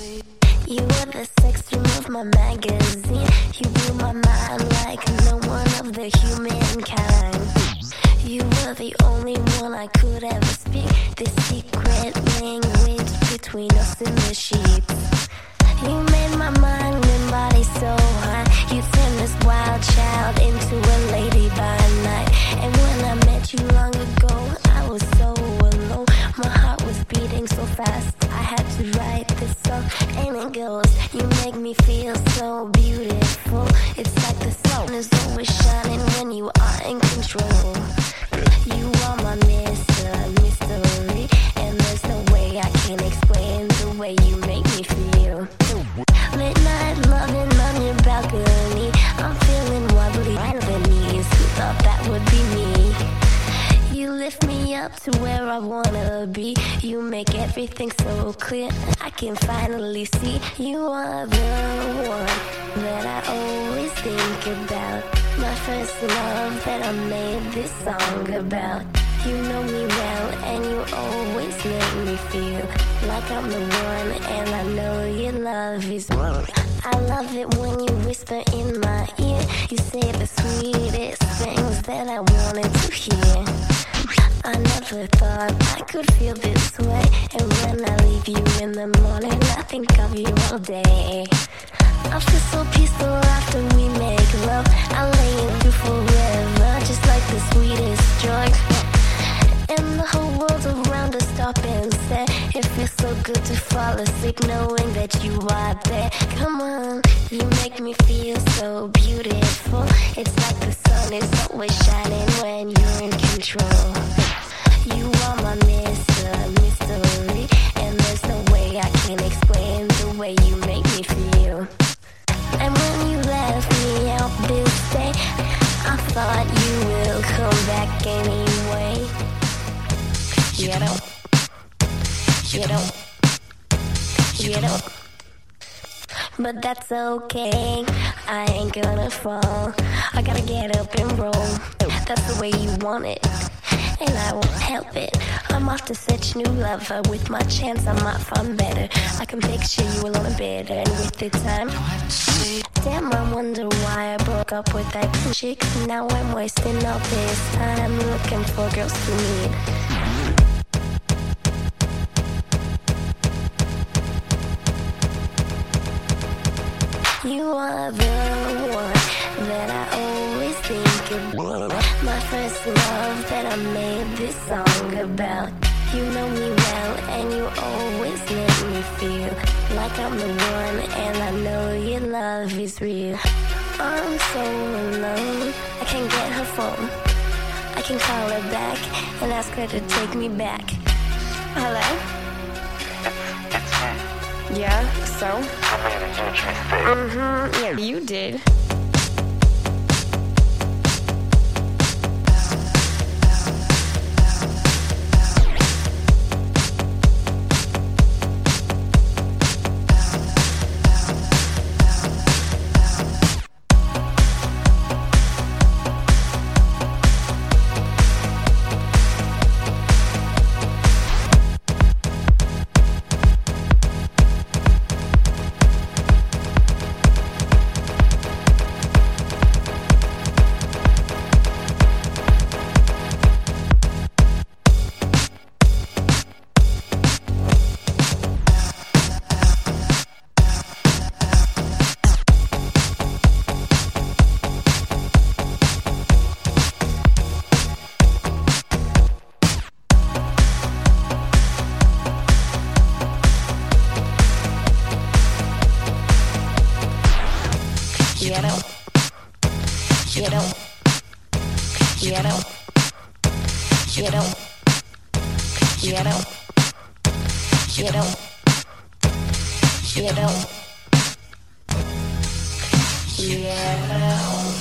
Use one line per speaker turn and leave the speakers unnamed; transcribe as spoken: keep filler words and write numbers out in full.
You were the sex dream of my magazine. You blew my mind like no one of the humankind. You were the only one I could ever speak. The secret language between us and the sheets. You made my mind and body so hot. You turned this wild child into a lady by night. And when I met you long ago, I was so alone. My heart was beating so fast, I had to write this song. And it goes, you make me feel so beautiful. It's like the sun is always shining when you are in control. You are my mister, mystery. And there's no way I can explain the way you make me feel. Late night loving on your balcony. I'm feeling wobbly on the knees. Who thought that would be me? You lift me up to where I wanna be. You make everything so clear. I can finally see you are the one that I always think about. My first love that I made this song about. You know me well and you always make me feel like I'm the one, and I know your love is one. I love it when you whisper in my ear. You say the sweetest things that I wanted to hear. I never thought I could feel this way. And when I leave you in the morning, I think of you all day. I feel so peaceful after we make love. I lay in you forever, just like the sweetest drug. And the whole world around us stop and stare. It feels so good to fall asleep knowing that you are there. Come on, you make me feel so beautiful. It's like the sun is always shining when you're in control. You are my mister, mystery. And there's no way I can explain the way you make me feel. And when you left me out this day, I thought you will come back anyway. You don't, you don't, you don't. But that's okay, I ain't gonna fall. I gotta get up and roll. That's the way you want it, and I won't help it. I'm off to search new lover. With my chance I might find better. I can picture you alone in bed, and with the time, damn, I wonder why I broke up with that chick. Now I'm wasting all this time looking for girls to meet. You are the one that I always think about. My first love that I made this song about. You know me well and you always make me feel like I'm the one, and I know your love is real. I'm so alone, I can't get her phone. I can call her back and ask her to take me back. Hello?
It's me.
Yeah, so?
I made a huge mistake.
Mm-hmm, yeah, you did. You don't, you don't, you don't, you don't, you don't, you don't, you don't, you don't.